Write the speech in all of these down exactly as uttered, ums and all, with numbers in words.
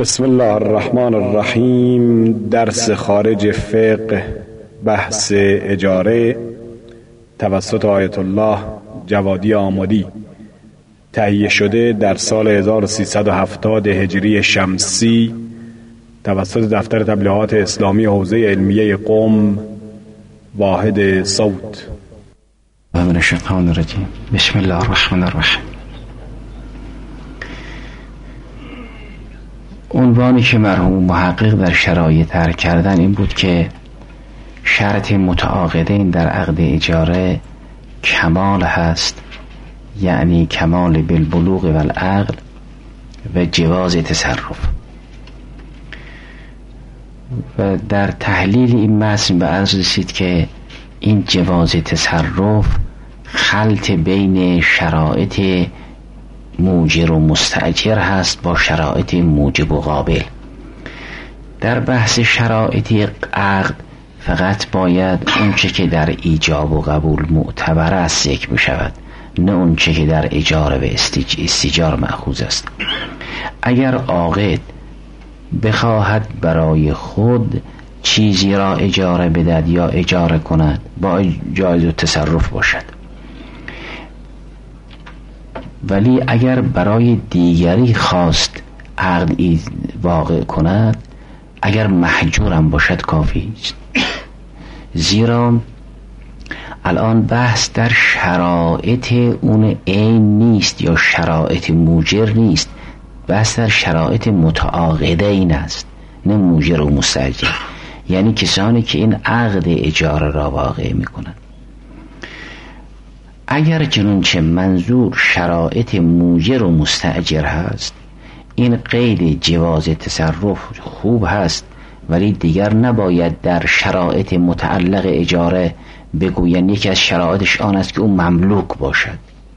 بسم الله الرحمن الرحیم. درس خارج فقه، بحث اجاره، توسط آیت الله جوادی آمدی، تهیه شده در سال هزار و سیصد و هفتاد هجری شمسی توسط دفتر تبلیغات اسلامی حوزه علمیه قم، واحد صوت. من الشیطان الرجیم. بسم الله الرحمن الرحیم. عنوانی که مرحوم محقق در شرایط طرح کردن این بود که شرط متعاقدین در عقد اجاره کمال هست، یعنی کمال بالبلوغ و العقل و جواز تصرف. و در تحلیل این متن به عرض رسید که این جواز تصرف خلط بین شرایط موجر و مستأجر هست با شرایط موجب و قابل. در بحث شرایط عقد فقط باید اونچه که در ایجاب و قبول معتبر است ذکر می شود، نه اونچه که در اجاره و استیجار مأخوذ است. اگر عاقد بخواهد برای خود چیزی را اجاره بدهد یا اجاره کند، با جایز و تصرف باشد. ولی اگر برای دیگری خواست عقد واقع کند، اگر محجورم باشد کافی است. زیرا الان بحث در شرایط اون عین نیست یا شرایط موجر نیست، بحث در شرایط متعاقدین است، نه موجر و مستأجر، یعنی کسانی که این عقد اجاره را واقع میکنند. اگر چنانچه منظور شرایط موجر و مستأجر هست، این قید جواز تصرف خوب هست، ولی دیگر نباید در شرایط متعلق اجاره بگویند یکی از شرایطش آن است که اون مملوک باشد.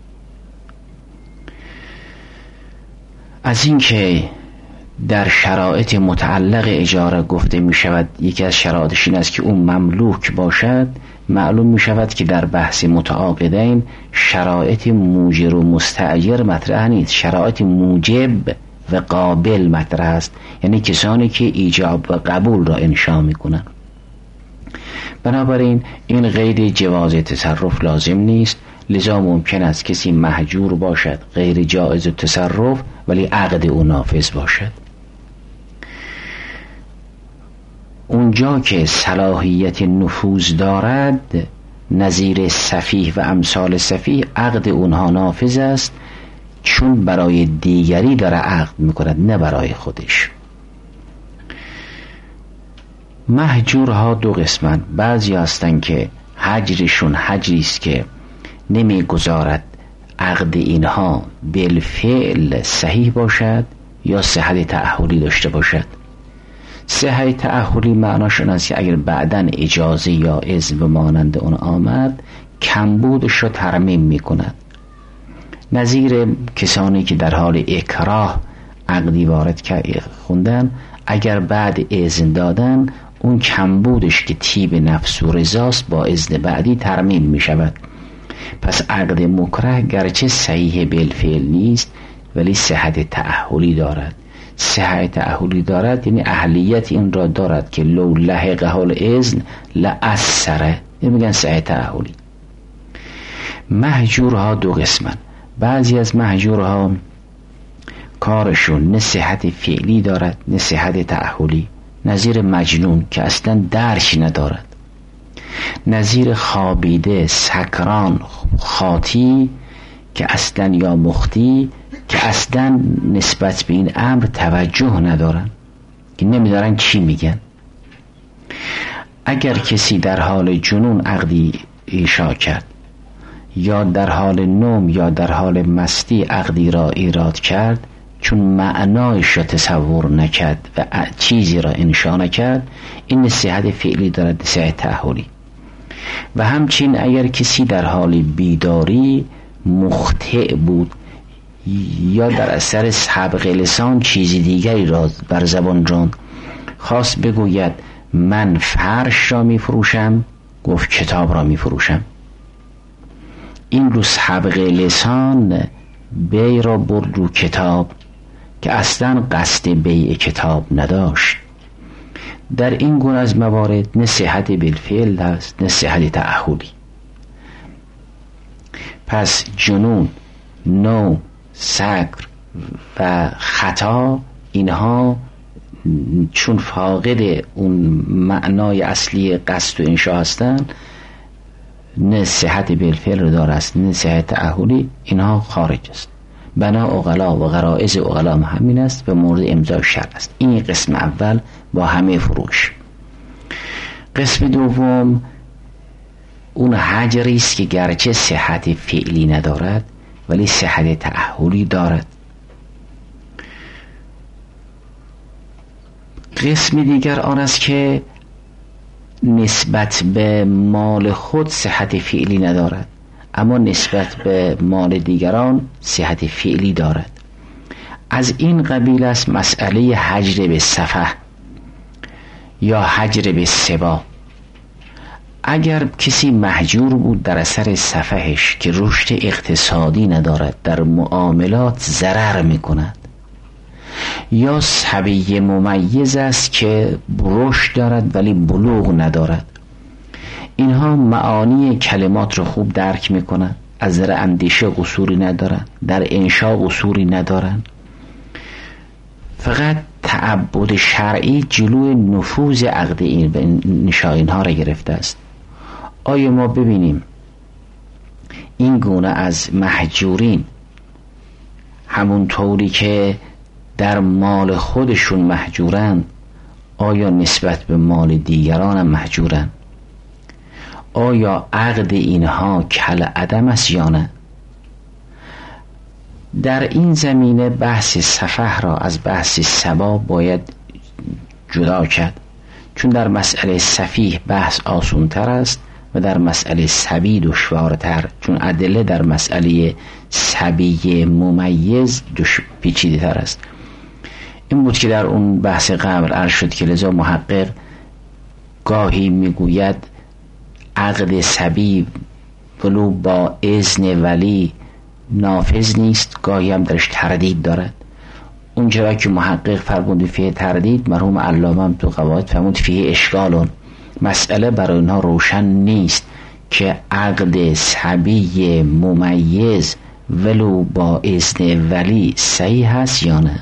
از این که در شرایط متعلق اجاره گفته می شود یکی از شرایطش این است که اون مملوک باشد، معلوم می شود که در بحث متعاقدین شرایط موجر و مستأجر مطرح نیست، شرایط موجب و قابل مطرح است، یعنی کسانی که ایجاب و قبول را انشا می کنند. بنابراین این قید جواز تصرف لازم نیست، لذا ممکن است کسی محجور باشد غیر جایز تصرف ولی عقد او نافذ باشد. اونجا که صلاحیت نفوذ دارد، نظیر سفیه و امثال سفیه، عقد اونها نافذ است، چون برای دیگری داره عقد میکند نه برای خودش. محجورها دو قسمن، بعضی هستن که حجرشون حجری است که نمیگذارد عقد اینها بالفعل صحیح باشد یا صحت تأهلی داشته باشد. صحت تأهلی معناش این است که اگر بعداً اجازه یا اذن و مانند اون آمد، کمبودش رو ترمیم میکند. نظیر کسانی که در حال اکراه عقدی وارد خوندن، اگر بعد اذن دادن اون کمبودش که طیب نفس و رضاست با اذن بعدی ترمیم می شود. پس عقد مکره گرچه صحیح بالفعل نیست ولی صحت تأهلی دارد. صحت تأهلی دارد یعنی اهلیت این را دارد که لو لحقه الاذن لأثره، میگن صحت تأهلی. محجورها دو قسمن، بعضی از محجورها کارشون نه صحت فعلی دارد نه صحت تأهلی، نظیر مجنون که اصلا درک ندارد، نظیر خوابیده، سکران، خاطی که اصلا یا مختی که اصلا نسبت به این امر توجه ندارن، که نمیدارن چی میگن. اگر کسی در حال جنون عقدی ایشا کرد یا در حال نوم یا در حال مستی عقدی را ایراد کرد، چون معنایش را تصور نکرد و چیزی را انشا نکرد، این نصیحت فعلی دارد، نصیحت تأهلی. و همچنین اگر کسی در حال بیداری مخطئ بود یا در اثر سبق لسان چیزی دیگری را بر زبان راند، خواست بگوید من فرش را می فروشم، گفت کتاب را می فروشم، این رو سبق لسان بی را برد رو کتاب که اصلا قصد بیع کتاب نداشت. در این گونه از موارد نه صحت بالفعل هست نه صحت تعهدی. پس جنون، نو، سکر و خطا، اینها چون فاقد اون معنای اصلی قصد و انشا هستن، نه صحت بالفعل رو داره است نه صحت تعهدی، اینها خارج است. بنا عقلا و غرائز عقلا همین است و مورد امضای شرع است. این قسم اول با همه فروش. قسم دوم اون حجری است که گرچه صحت فعلی ندارد ولی صحت تعهدی دارد. قسم دیگر آن است که نسبت به مال خود صحت فعلی ندارد اما نسبت به مال دیگران صحت فعلی دارد. از این قبیل است مسئله حجر به سفه یا حجر به سبا. اگر کسی محجور بود در اثر سفهش که رشد اقتصادی ندارد، در معاملات ضرر می کند، یا صبی ممیز است که رشد دارد ولی بلوغ ندارد، اینها معانی کلمات رو خوب درک می کنند، از نظر اندیشه قصوری ندارند، در انشا قصوری ندارند، فقط تعبد شرعی جلوی نفوذ عقد این و انشا اینها را گرفته است. آیا ما ببینیم این گونه از محجورین همون طوری که در مال خودشون محجورن، آیا نسبت به مال دیگران هم محجورن؟ آیا عقد اینها کل عدم است یا نه؟ در این زمینه بحث سفه را از بحث سبا باید جدا کرد، چون در مسئله سفیه بحث آسان‌تر است و در مسئله سبی دشوارتر، چون ادله در مسئله سبی ممیز پیچیده تر است. این بود که در اون بحث قبل عرض شد که لذا محقق گاهی میگوید عقد سبی ولو با اذن ولی نافذ نیست، گاهی هم درش تردید دارد. اونجا که محقق فرمود فیه تردید، مرحوم علامه هم تو قواعد فرمود فیه اشکالون، مسئله برای اینها روشن نیست که عقد سبی ممیز ولو با اذن ولی صحیح هست یا نه.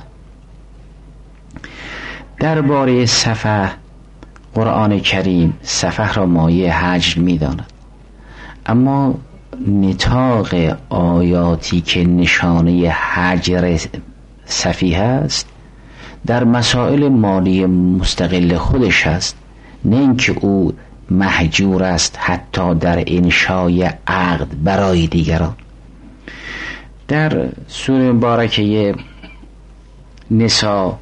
درباره سفه قرآن کریم سفه را مایه حجر می داند، اما نطاق آیاتی که نشانه حجر سفیه است در مسائل مالی مستقل خودش است، نه اینکه او محجور است حتی در انشای عقد برای دیگران. در سوره مبارکه نساء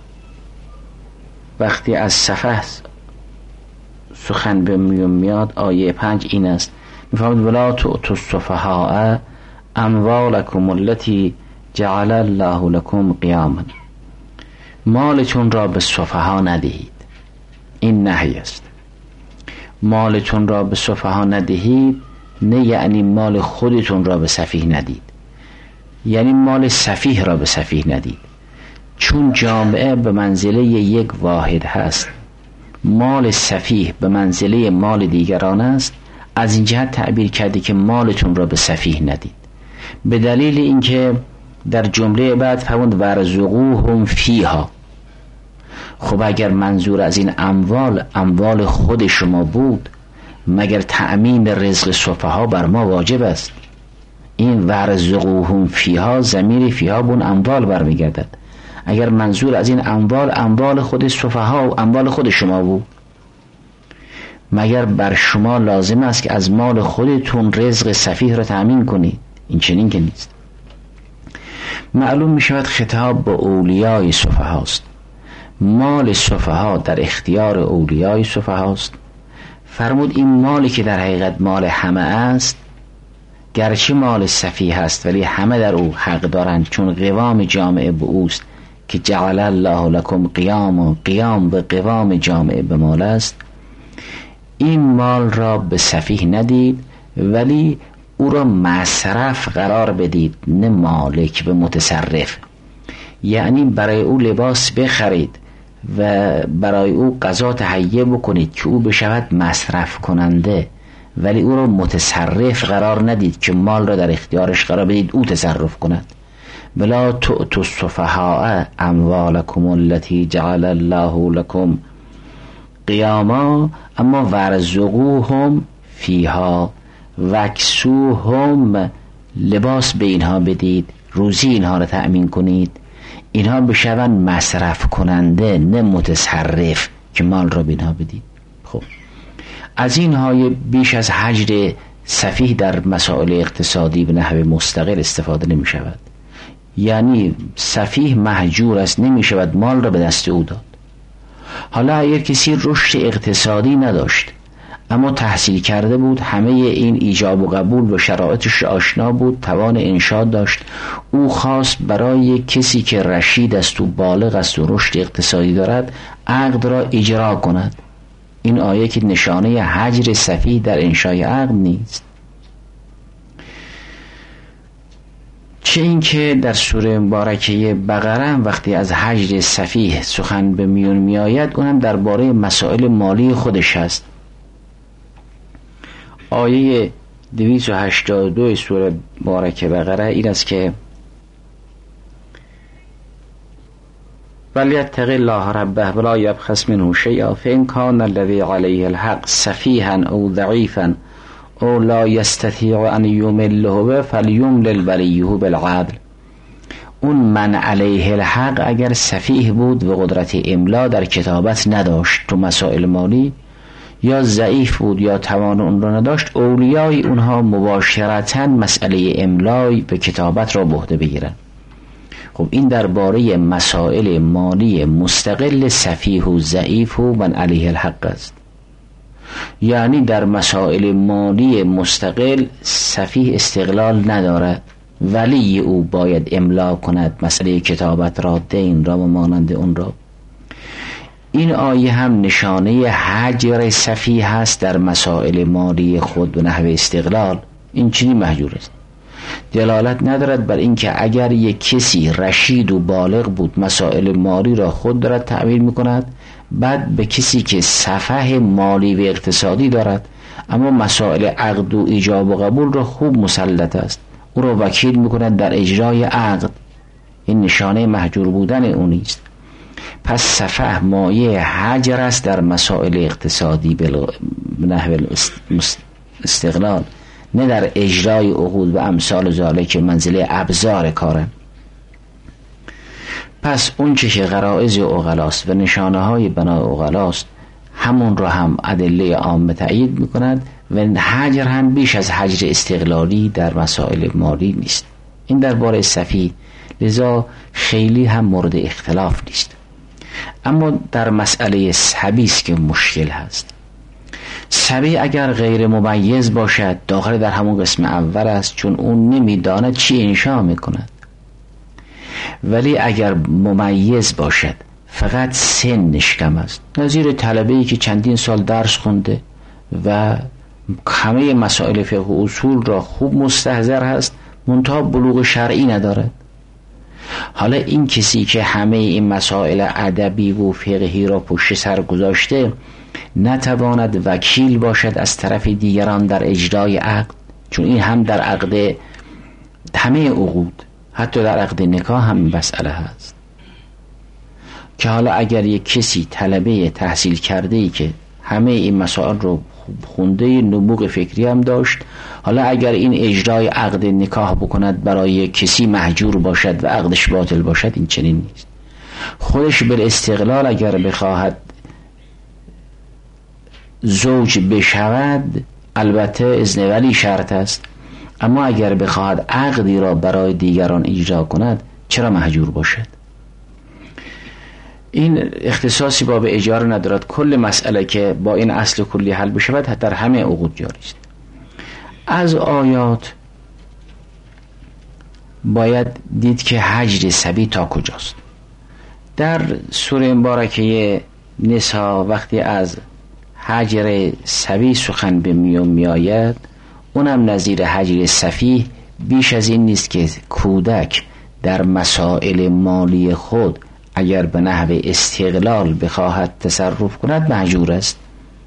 وقتی از سفه سخن به میون میاد، آیه پنج این است، میفرماید ولا تؤتوا السفهاء اموالکم التي جعل الله لكم قیاما، مالتون را به سفها ندهید. این نهی است. مالتون را به سفها ندهید نه یعنی مال خودتون را به سفیه ندید، یعنی مال سفیه را به سفیه ندید، چون جامعه به منزله یک واحد هست، مال سفیه به منزله مال دیگران است. از این جهت تعبیر کرده که مالتون را به سفیه ندید، به دلیل اینکه در جمله بعد فرمود ورزقوهم فیها. خب اگر منظور از این اموال اموال خود شما بود، مگر تأمین رزق سفها بر ما واجب است؟ این ورزقوهم فیها ضمیر فیها بون اموال برمیگردد. اگر منظور از این اموال اموال خود سفها و اموال خود شما بود، مگر بر شما لازم است که از مال خودتون رزق سفیه را تأمین کنید؟ این چنین که نیست. معلوم می شود خطاب با اولیای سفها است. مال سفها در اختیار اولیای سفها است. فرمود این مالی که در حقیقت مال همه است، گرچه مال سفیه است ولی همه در او حق دارند، چون قوام جامعه به اوست که جعل الله لكم قیام، و قیام به قوام جامعه به مال است. این مال را به سفیه ندید ولی او را مصرف قرار بدید، نه مالک به متصرف. یعنی برای او لباس بخرید و برای او غذا تهیه بکنید که او بشود مصرف کننده، ولی او را متصرف قرار ندید که مال را در اختیارش قرار بدید او تصرف کند. ولا تؤتوا السفهاء اموالکم التي جعل الله لكم قیاما اما وارزقوهم فیها واکسوهم، لباس به اینها بدید، روزی اینها را تأمین کنید، اینها بشوند مصرف کننده نه متصرف که مال را به اینها بدید. خب از اینهای بیش از هجر سفیه در مسائل اقتصادی به نحو مستقل استفاده نمی شود. یعنی سفیه مهجور است، نمی شود مال را به دست او داد. حالا اگر کسی رشد اقتصادی نداشت اما تحصیل کرده بود، همه این ایجاب و قبول و شرایطش آشنا بود، توان انشاد داشت، او خواست برای کسی که رشید است و بالغ است و رشد اقتصادی دارد عقد را اجرا کند. این آیه که نشانه هجر سفیه در انشای عقد نیست. چه این که در سوره مبارکه بقره وقتی از هجر سفیه سخن به میون می آید، اونم درباره مسائل مالی خودش هست. آیه دویست و هشتاد و دو سوره مبارکه بقره این است که ولیتق الله ربه ولا یبخس منه شیئا فإن کان الذی علیه الحق سفیها او ضعیفا او لا یستطیع ان یمله فلیملل ولیه بالعدل. اون من علیه الحق اگر سفیه بود و قدرت املا در کتابت نداشت تو مسائل مالی، یا ضعیف بود یا توان اون را نداشت، اولیای اونها مباشرتاً مسئله املای به کتابت را به عهده بگیرن. خب این درباره مسائل مالی مستقل سفیه و ضعیف و من علیه الحق است. یعنی در مسائل مالی مستقل سفیه استقلال ندارد، ولی او باید املا کند مسئله کتابت را، دین را و مانند اون را. این آیه هم نشانه هجر سفیه هست در مسائل مالی خود به نحو استقلال. این چنین مهجور است، دلالت ندارد بر اینکه اگر یک کسی رشید و بالغ بود مسائل مالی را خود دارد تعمیل میکند، بعد به کسی که سفه مالی و اقتصادی دارد اما مسائل عقد و ایجاب و قبول را خوب مسلط است، او را وکیل میکند در اجرای عقد. این نشانه مهجور بودن اون است. پس سفه مایه هجر است در مسائل اقتصادی به نحو استقلال، نه در اجرای عقود و امثال ذالک که منزله ابزار کارن. پس اون چه که غرائز عقلاست و نشانه های بنای عقلاست همون را هم ادله عامه تأیید میکند و هجر هم بیش از هجر استقلالی در مسائل مالی نیست. این درباره سفیه، لذا خیلی هم مورد اختلاف نیست. اما در مسئله صبی است که مشکل هست. صبی اگر غیر ممیز باشد داخل در همون قسم اول است، چون اون نمیداند چی انشا میکند. ولی اگر ممیز باشد فقط سنش کم است، نظیر طلبه‌ای که چندین سال درس خونده و همه مسائل فقه و اصول را خوب مستحضر هست، منتها بلوغ شرعی ندارد. حالا این کسی که همه این مسائل ادبی و فقهی را پشت سر گذاشته نتواند وکیل باشد از طرف دیگران در اجرای عقد، چون این هم در عقد همه عقود، حتی در عقد نکاح هم این مسئله هست که حالا اگر یک کسی طلبه تحصیل کرده ای که همه این مسائل رو خونده، نبوغ فکری هم داشت، حالا اگر این اجرای عقد نکاح بکند برای کسی مهجور باشد و عقدش باطل باشد، این چنین نیست. خودش بالاستقلال اگر بخواهد زوج بشود البته اذن ولی شرط است، اما اگر بخواهد عقدی را برای دیگران اجرا کند چرا مهجور باشد؟ این اختصاصی با به اجاره ندارد. کل مسئله که با این اصل کلی حل بشود در همه عقود جاری است. از آیات باید دید که هجر صبی تا کجاست. در سوره مبارکه نساء وقتی از هجر صبی سخن به میون می آید، اونم نظیر هجر سفیه بیش از این نیست که کودک در مسائل مالی خود اگر به نحو استقلال بخواهد تصرف کند مأجور است.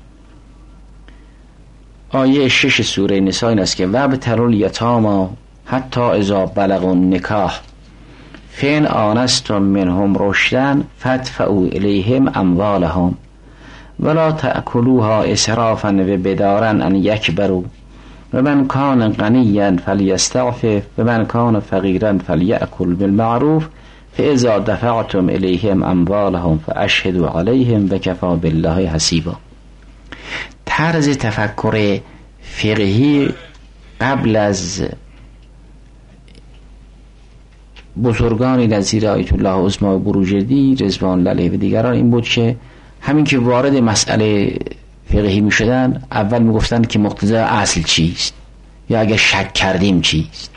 آیه شش سوره نساء این است که وابتلوا الیتامی حتی اذا بلغوا النکاح فإن آنستم منهم رشدا فادفعوا الیهم اموالهم ولا تأکلوها اسرافا وبدارا ان یکبروا ومن کان غنیا فلیستعفف ومن کان فقیرا فلیأکل بالمعروف فاذا دفعتم الیهم اموالهم فاشهدوا علیهم وکفی بالله حسیبا. طرز تفکر فقهی قبل از بزرگانی نظیر آیت الله عظما بروجردی رضوان الله علیه و دیگران این بود که همین که وارد مسئله فقهی می شدن اول می گفتن که مقتضای اصل چیست یا اگر شک کردیم چیست،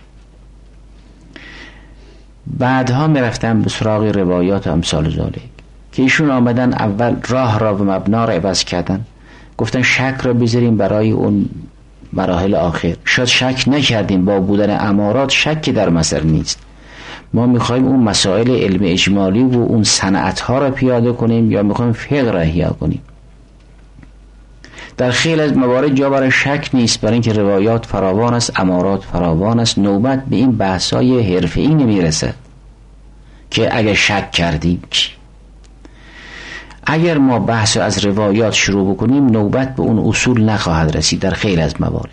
بعدها می رفتن به سراغ روایات و امثال ذالک که ایشون آمدن اول راه را و مبنا را عوض کردن، گفتن شک را بذاریم برای اون مراحل آخر. شاید شک نکردیم، با بودن امارات شک در مسئله نیست، ما میخوایم اون مسائل علم اجمالی و اون صنعت ها را پیاده کنیم یا میخوایم فقه را احیا کنیم. در خیلی از موارد جا برای شک نیست، برای اینکه روایات فراوان است، امارات فراوان است، نوبت به این بحث‌های حرفه‌ای نمیرسد که اگر شک کردیم چی. اگر ما بحث از روایات شروع بکنیم نوبت به اون اصول نخواهد رسید. در خیلی از موارد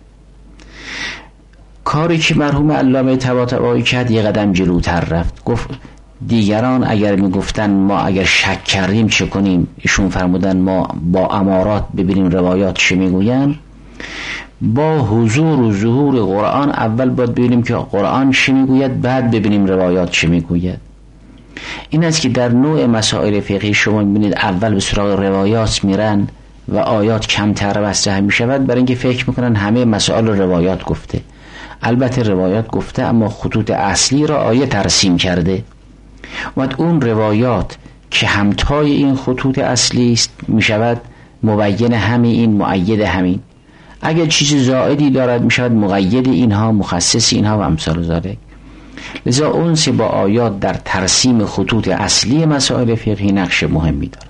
کاری که مرحوم علامه طباطبایی کرد یه قدم جلوتر رفت، گفت دیگران اگر میگفتن ما اگر شک کردیم چه کنیم، ایشون فرمودن ما با امارات ببینیم روایات چه میگوین. با حضور و ظهور قرآن اول باید ببینیم که قرآن چه میگوید، بعد ببینیم روایات چه میگوید. این است که در نوع مسائل فقهی شما میبینید اول به سراغ روایات میرن و آیات کمتر مطرح میشود، برای اینکه فکر میکنن همه مسائل روایات گفته. البته روایات گفته اما خطوط اصلی را آیه ترسیم کرده و اون روایات که همتای این خطوط اصلی است میشود مبین همین، این مؤید همین. اگر چیز زائدی دارد میشود مقید اینها، مخصص اینها و امثال ذالک. لذا اونس با آیات در ترسیم خطوط اصلی مسائل فقهی نقش مهمی دارد.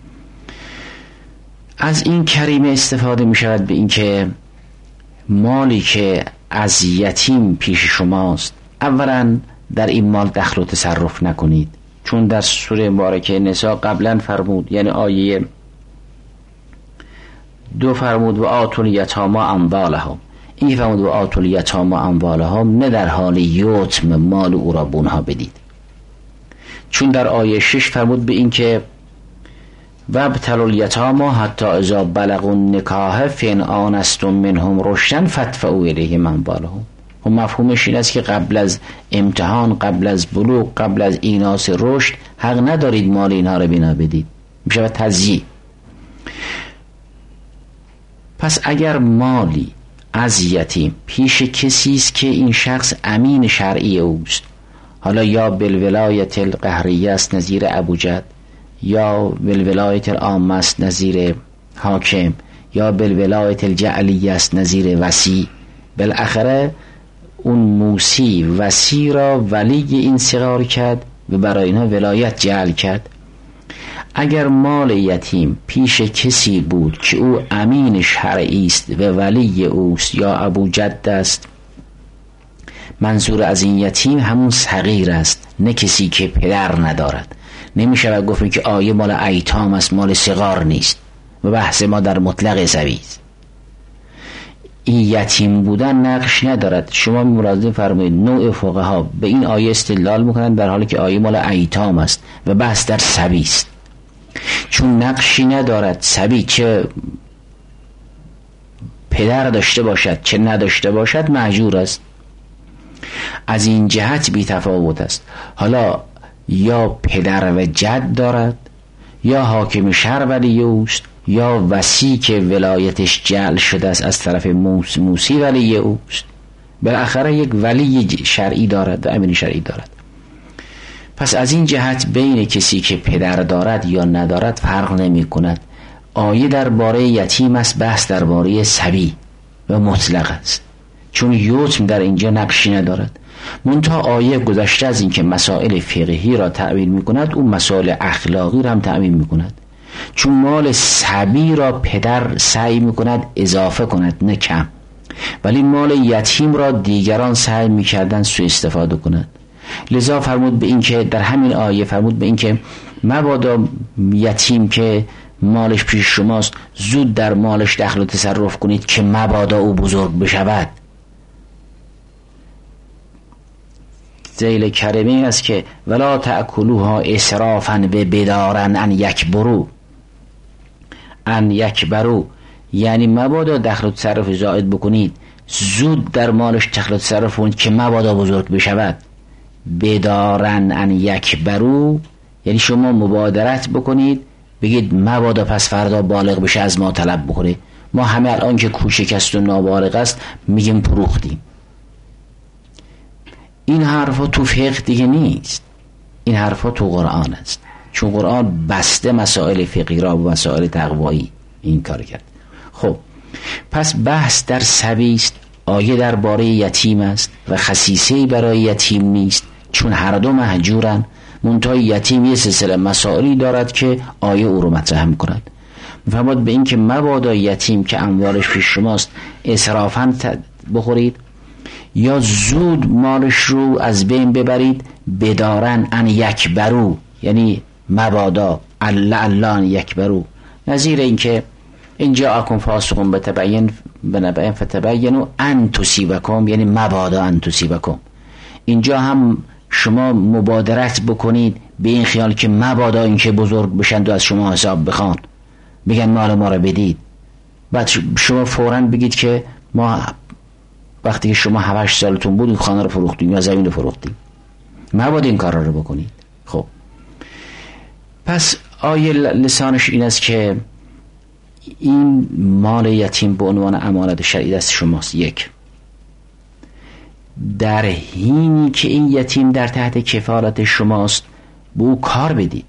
از این کریمه استفاده میشود به اینکه مالی که از یتیم پیش شماست اولا در این مال دخل و تصرف نکنید، چون در سوره مبارکه نساء قبلا فرمود، یعنی آیه دو فرمود و آتوا الیتامی اموالهم، این فرمود و آتوا الیتامی اموالهم، نه در حال یتم مال او را به اونها بدید. چون در آیه شش فرمود به این که وابتلوا الیتامی حتی اذا بلغوا النکاح فإن آنستم منهم رشدا فادفعوا الیهم اموالهم. و مفهومش این است که قبل از امتحان، قبل از بلوغ، قبل از ایناس رشد حق ندارید مال اینها را بینا بدید، میشه تضییع. پس اگر مالی از یتیم پیش کسی است که این شخص امین شرعی اوست، حالا یا بالولایت القهریه است نظیر ابوجد، یا بالولایت العامه است نظیر حاکم، یا بالولایت الجعلیه است نظیر وصی، بالاخره اون موسی وصی را ولی این صغار کرد و برای اینها ولایت جعل کرد. اگر مال یتیم پیش کسی بود که او امین شرعی است و ولی اوست یا ابوجد است، منظور از این یتیم همون صغیر است، نه کسی که پدر ندارد. نمیشه گفت که آیه مال ایتام است، مال صغار نیست، و بحث ما در مطلق سوی است. این یتیم بودن نقش ندارد. شما ملاحظه فرمایید نوع فقها به این آیه استدلال میکنند در حالی که آیه مال ایتام است و بحث در سبی است، چون نقشی ندارد. سبی چه پدر داشته باشد چه نداشته باشد مأجور است. از این جهت بی تفاوت است. حالا یا پدر و جد دارد، یا حاکم شهر ولی اوست، یا وصی که ولایتش جعل شده است از طرف موس موسی ولی اوست. بالاخره یک ولی شرعی دارد و امین شرعی دارد. پس از این جهت بین کسی که پدر دارد یا ندارد فرق نمی کند. آیه درباره یتیم است، بحث درباره صبی و مطلق است، چون یتم در اینجا نقشی ندارد. منتها آیه گذشته از این که مسائل فقهی را تعبیر می کند، اون مسائل اخلاقی را هم تعبیر می کند. چون مال صبی را پدر سعی می کند اضافه کند نه کم، ولی مال یتیم را دیگران سعی می کردن سوء استفاده کند. لذا فرمود به این که در همین آیه فرمود به این که مبادا یتیم که مالش پیش شماست زود در مالش دخل و تصرف کنید که مبادا او بزرگ بشود. ذیل کرمه این است که ولا تأکلوها اسرافا و بدارن ان یکبرو ان یکبرو، یعنی مبادا دخل و تصرف زائد بکنید، زود در مالش دخل و تصرف کنید که مبادا بزرگ بشود. بدارن ان یکبرو یعنی شما مبادرت بکنید، بگید مبادا پس فردا بالغ بشه از ما طلب بکنه. ما همه الان که کوچک است و نابالغ است میگیم فروختیم. این حرفا تو فقه دیگه نیست، این حرفا تو قرآن است، چون قرآن بسته مسائل فقهی را و مسائل تقوایی این کار کرد. خب پس بحث در صبی است، آیه درباره یتیم است و خصیصه‌ای برای یتیم نیست، چون هر دو مهجورن. منتها یتیم یه سلسله مسائلی دارد که آیه او رو مطرح می‌کند. می‌فرماد به این که مبادا یتیم که اموالش پیش شماست اسرافاً بخورید یا زود مالش رو از بین ببرید. بدارن ان یکبرو یعنی مبادا الله الله ان یکبرو، نظیر این که اینجا اکن فاسقون بتبین بنبعین فتبینو ان تصیبکم، یعنی مبادا ان تصیبکم. اینجا هم شما مبادرت بکنید به این خیال که مبادا این که بزرگ بشند و از شما حساب بخوان، بگن مال ما رو بدید، بعد شما فوراً بگید که ما وقتی که شما هشت سالتون بود خانه رو فروختیم یا زمین رو فروختیم. مبادا این کار رو بکنید. خب پس آیه لسانش این است که این مال یتیم به عنوان امانت شرعی دست شماست. یک، در حینی که این یتیم در تحت کفالت شماست به او کار بدید،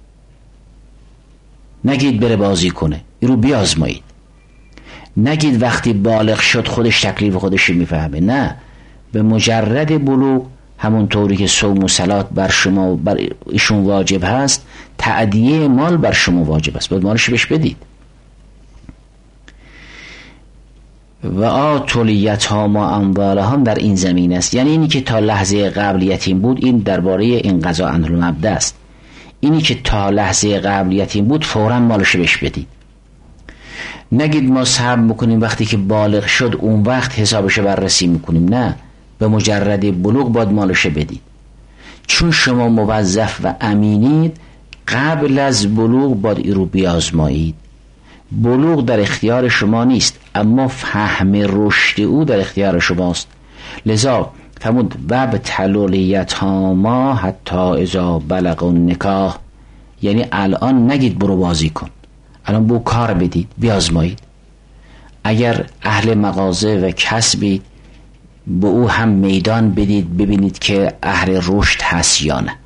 نگید بره بازی کنه، این رو بیازمایید. نگید وقتی بالغ شد خودش تکلیف خودش میفهمه، نه، به مجرد بلوغ همون طوری که صوم و صلات بر شما بر ایشون واجب هست، تأدیه مال بر شما واجب است، باید مالش بهش بدید. و آتوا الیتامی اموالهم در این زمین است، یعنی اینی که تا لحظه قبل یتیم بود این درباره این قضا عنه المبدا است. اینی که تا لحظه قبل یتیم بود فوراً مالش بهش بدید. نگید ما صبر میکنیم وقتی که بالغ شد اون وقت حسابش بررسی میکنیم، نه، به مجرد بلوغ باید مالش بدید. چون شما موظف و امینید قبل از بلوغ باید این رو بیازمایید. بلوغ در اختیار شما نیست، اما فهم رشد او در اختیار شماست. لذا فرمود و ابتلوا الیتامی حتی اذا بلغوا النکاح، یعنی الان نگید برو بازی کن، الان بو کار بدید، بیازمایید. اگر اهل مغازه و کسبید به او هم میدان بدید، ببینید که اهل رشد هست یا نه.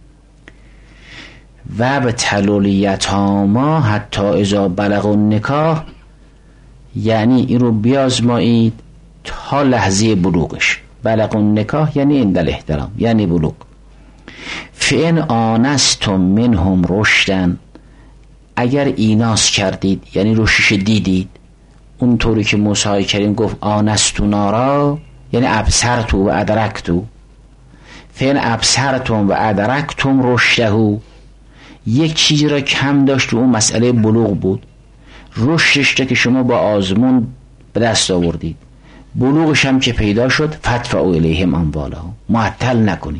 و ابتلوا الیتامی حتی اذا بلغوا النکاح، یعنی این رو بیازمایید تا لحظه بلوغش. بلغوا النکاح یعنی عند الاحتلام، یعنی بلوغ. فإن آنستم منهم رشدا، اگر ایناس کردید یعنی رشدش دیدید، اونطوری که موسی کریم گفت آنستو نارا، یعنی ابصرتو و ادرکتو. فإن ابصرتم و ادرکتم رشده، یک چیزی را کم داشت و اون مسئله بلوغ بود. رشدش که شما با آزمون به دست آوردید، بلوغش هم که پیدا شد فدفعوا الیهم اموالهم، معطل نکنید.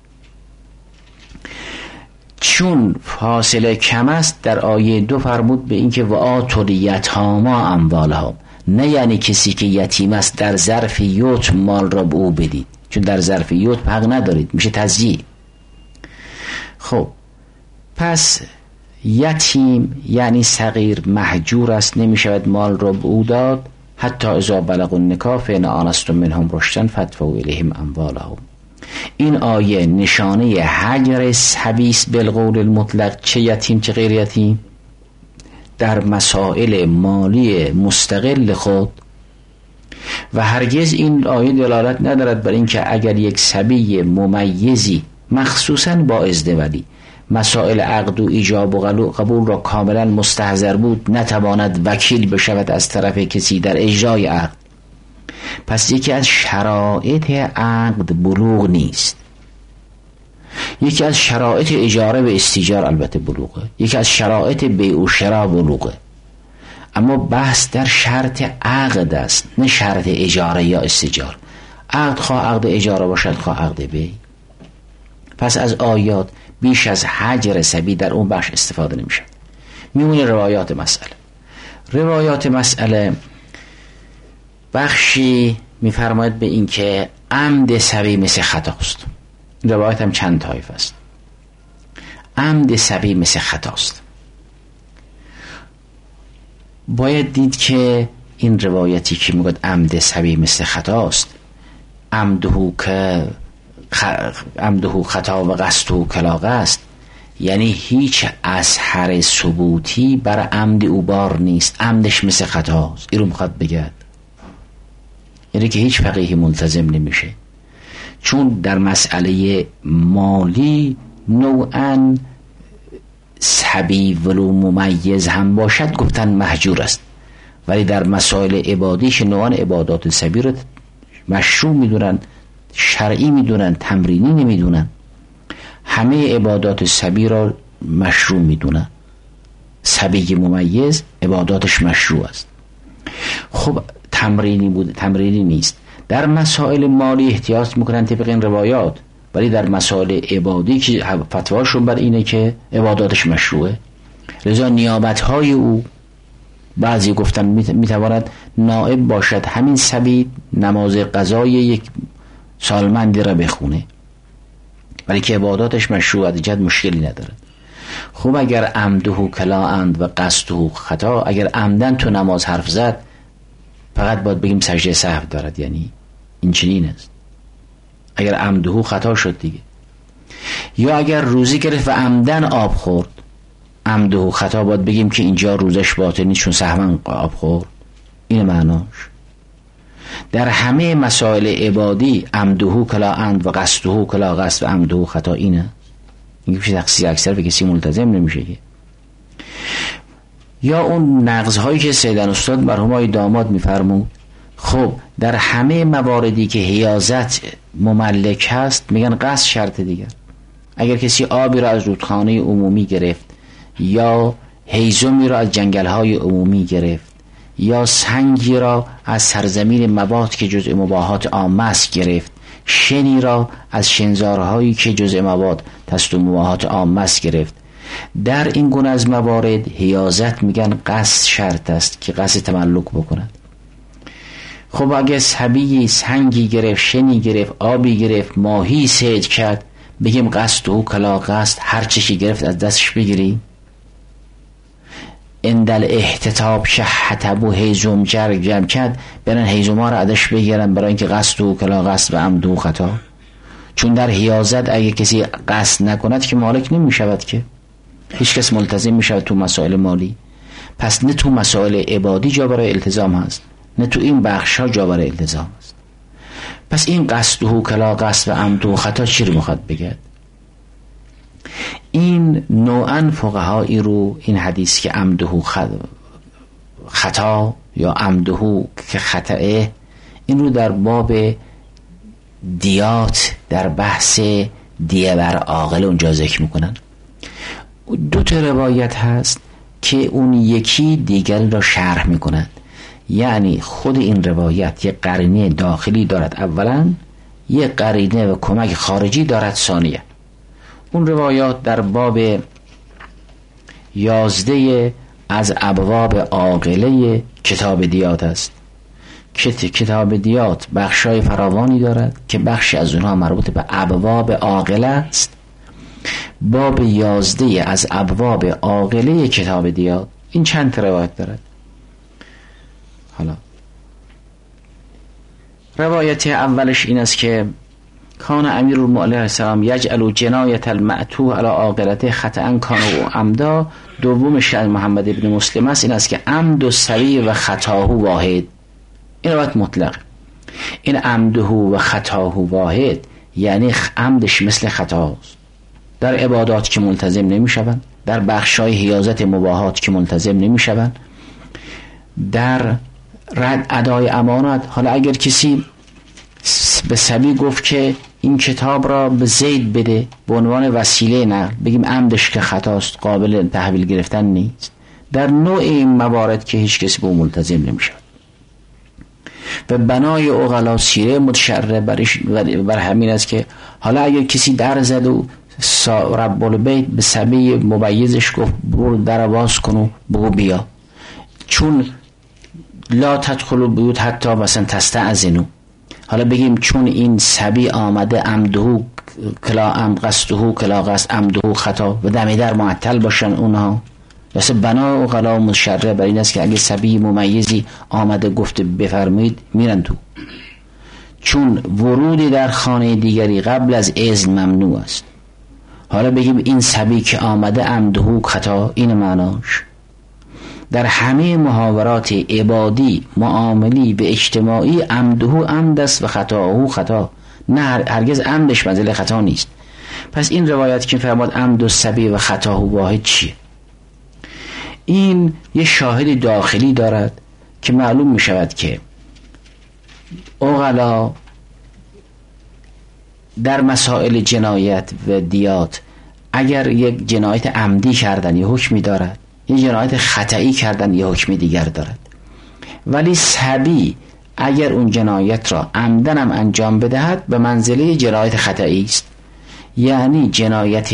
چون فاصله کم است در آیه دو فرمود به این که و آتوا الیتامی اموالهم، نه یعنی کسی که یتیم است در ظرف یتم مال را به او بدید، چون در ظرف یتم حق ندارید، میشه تضییع. خب پس یتیم یعنی صغیر مهجور است، نمیشود مال را به او داد. حتی اذا بلغوا النکاح فإن آنستم منهم رشدا فادفعوا الیهم اموالهم. این آیه نشانه هجر صبی است بالقول المطلق، چه یتیم چه غیر یتیم، در مسائل مالی مستقل خود. و هرگز این آیه دلالت ندارد بر اینکه اگر یک صبی ممیزی مخصوصاً با ازدوالی مسائل عقد و ایجاب و قبول را کاملا مستحضر بود نتواند وکیل بشود از طرف کسی در اجرای عقد. پس یکی از شرایط عقد بلوغ نیست، یکی از شرایط اجاره و استیجار البته بلوغه، یکی از شرایط بیع و شرا بلوغه، اما بحث در شرط عقد است نه شرط اجاره یا استیجار. عقد خواه عقد اجاره باشد خواه عقد بیع. پس از آیات بیش از حجر صبی در اون بخش استفاده نمیشه. میمونه روایات مسئله. روایات مسئله بخشی میفرماید به این که عمد صبی مثل خطاست. روایت هم چند طایف است. عمد صبی مثل خطاست. باید دید که این روایتی که میگه عمد صبی مثل خطاست، عمدهو که عمدهو خطا و قصدهو کلاغه است، یعنی هیچ اظهر ثبوتی بر عمد او بار نیست، عمدش مثل خطاست. این رو میخواد بگه، یعنی که هیچ فقیهی ملتزم نمیشه، چون در مسئله مالی نوعاً صبی ولو ممیز هم باشد گفتن محجور است، ولی در مسائل عبادیش نوعاً عبادات صبی رو مشروع میدونن، شرعی میدونن، تمرینی نمیدونن. همه عبادات صبی را مشروع میدونن. صبی ممیز عباداتش مشروع است. خب تمرینی بود، تمرینی نیست. در مسائل مالی احتیاط میکنن طبق این روایات، ولی در مسائل عبادی که فتواشون بر اینه که عباداتش مشروعه، لذا نیابتهای او بعضی گفتن میتواند نائب باشد همین صبی نماز قضای یک سالمندی را بخونه، ولی که عباداتش مشروع دیجد مشکلی نداره. خب اگر عمدهو کلااند و قصدهو خطا، اگر عمدن تو نماز حرف زد فقط باید بگیم سجده سهو دارد، یعنی این چنین است اگر عمدهو خطا شد دیگه. یا اگر روزی گرفت و عمدن آب خورد، عمدهو خطا باید بگیم که اینجا روزش باطل نیست چون سهوا آب خورد. این معناش. در همه مسائل عبادی عمدهو کلا عمد و قصدهو کلا قصد و عمدهو خطا اینه. این که تقصیر اکثر به کسی ملتزم نمیشه که. یا اون نقض‌هایی که سیدن استاد مرحوم آقای داماد میفرمود، خب در همه مواردی که حیازت مملک هست میگن قصد شرط دیگر. اگر کسی آبی را از رودخانه عمومی گرفت، یا هیزمی را از جنگل‌های عمومی گرفت، یا سنگی را از سرزمین مبات که جزء مباحات عامه است گرفت، شنی را از شنزارهایی که جزء مبات تست و مباحات عامه است گرفت، در این گونه از موارد حیازت میگن قصد شرط است که قصد تملک بکند. خب اگه صبی سنگی گرفت، شنی گرفت، آبی گرفت، ماهی صید کرد، بگیم قصد و کلا قصد هر چیزی گرفت از دستش بگیری. اندل احتتاب شحتب و هیزم جرگ جمع کرد، برن هیزوما را ازش بگیرن برای اینکه قصد و کلا قصد و عمد و خطا. چون در حیازت اگه کسی قصد نکند که مالک نمی شود، که هیچ کس ملتزم می شود تو مسائل مالی. پس نه تو مسائل عبادی جا برای التزام هست، نه تو این بخش ها جا برای التزام هست. پس این قصد و کلا قصد و عمد و خطا چی رو میخواد بگه؟ این نوعاً فقهایی رو این حدیث که عمدهو خطا یا عمدهو که خطأه، این رو در باب دیات در بحث دیه بر عاقل اونجا ذکر میکنن. دو تا روایت هست که اون یکی دیگری را شرح میکنند، یعنی خود این روایت یک قرینه داخلی دارد اولا، یک قرینه و کمک خارجی دارد ثانیه. اون روایات در باب یازده از ابواب عاقله کتاب دیات است. کتاب دیات بخشای فراوانی دارد که بخشی از اونها مربوط به ابواب عاقله است. باب یازده از ابواب عاقله کتاب دیات این چند روایت دارد. حالا روایت اولش این است که کان امیرالمؤمنین علیه السلام یجعل جنایت المعتوه علی عاقلته خطأ کان و عمدا. دومش از محمد ابن مسلم است، این است که عمد و صبی و خطاهو واحد. این روایت مطلق. این عمده و خطاه واحد، یعنی عمدش مثل خطاست. در عبادات که ملتزم نمیشوند، در بخشای حیازت مباحات که ملتزم نمیشوند، در رد ادای امانت. حالا اگر کسی به صبی گفت که این کتاب را به زید بده به عنوان وسیله نقل، بگیم عمدش که خطاست، قابل تحویل گرفتن نیست. در نوع این موارد که هیچ کسی به اون ملتزم نمیشه. و بنای عقلا سیره متشرع بر همین است که حالا اگر کسی در زد و رب البیت به صبی ممیزش گفت برو در باز کن و بگو بیا، چون لا تدخلوا البیوت حتی مثلا تستأذنوا، حالا بگیم چون این صبی آمده عمده کلا عمد قصده کلا قصد عمده خطا و دم در معطل باشن اونها. واسه بنا و غلا مشرع بر این است که اگه صبی ممیزی آمده گفته بفرمایید میرن تو، چون ورودی در خانه دیگری قبل از اذن ممنوع است. حالا بگیم این صبی که آمده عمده خطا، این معناش. در همه محاورات عبادی معاملی به اجتماعی عمده عمد است و خطاهو خطا، نه هرگز عمدش منزل خطا نیست. پس این روایت که فرمود عمد و صبی و خطاهو واحد چیه؟ این یه شاهد داخلی دارد که معلوم می شود که عقلا در مسائل جنایت و دیات اگر یک جنایت عمدی کردن یه حکمی دارد، یه جنایت خطئی کردن یه حکمی دیگر دارد. ولی صبی اگر اون جنایت را عمدن هم انجام بدهد به منزله جنایت خطئی است. یعنی جنایت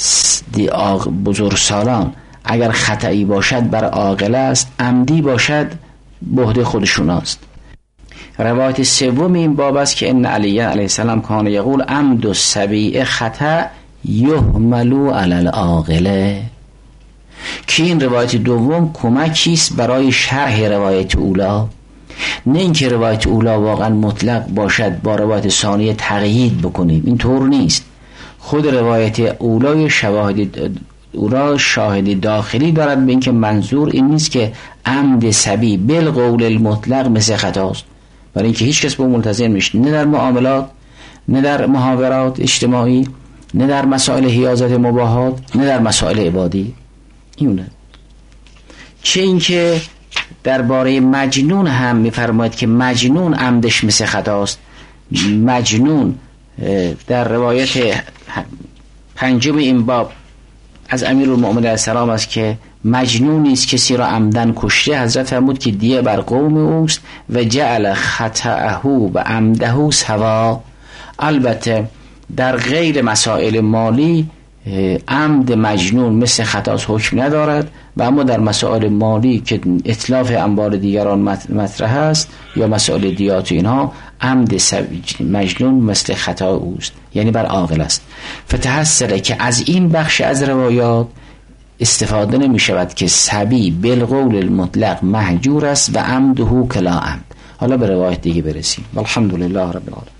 بزرگسالان اگر خطئی باشد بر عاقل است، عمدی باشد بهد خودشون است. روایت سوم این باب است که ان علی علیه السلام کان یقول عمد الصبی خطا یحمل علی العاقله، که این روایت دوم کمکی است برای شرح روایت اولا. نه اینکه روایت اولا واقعا مطلق باشد با روایت ثانیه تقیید بکنیم، این طور نیست. خود روایت اولا شواهد اولا شاهد داخلی دارد به اینکه منظور این نیست که عمد صبی بالقول المطلق مثل خطاست، برای اینکه هیچ کس به ملتزم میشه، نه در معاملات، نه در محاورات اجتماعی، نه در مسائل حیازت مباحات، نه در مسائل عبادی. اینه. چه اینکه درباره مجنون هم میفرماید که مجنون عمدش مثل خطاست. مجنون در روایت پنجم این باب از امیرالمؤمنین علیه السلام است که مجنون نیست کسی را عمدن کشته. حضرت فرمود که دیه بر قوم اوست و جعل خطأه و عمده سوا. البته در غیر مسائل مالی عمد مجنون مثل خطاست حکم ندارد، و اما در مسائل مالی که اتلاف انبار دیگران مطرح است یا مسائل دیات اینها عمد مجنون مثل خطا اوست، یعنی بر عاقل است. فتحصله که از این بخش از روایات استفاده نمی شود که صبی بالقول المطلق محجور است و عمده کلا عمد. حالا به روایت دیگه برسیم. والحمدلله رب العالمین.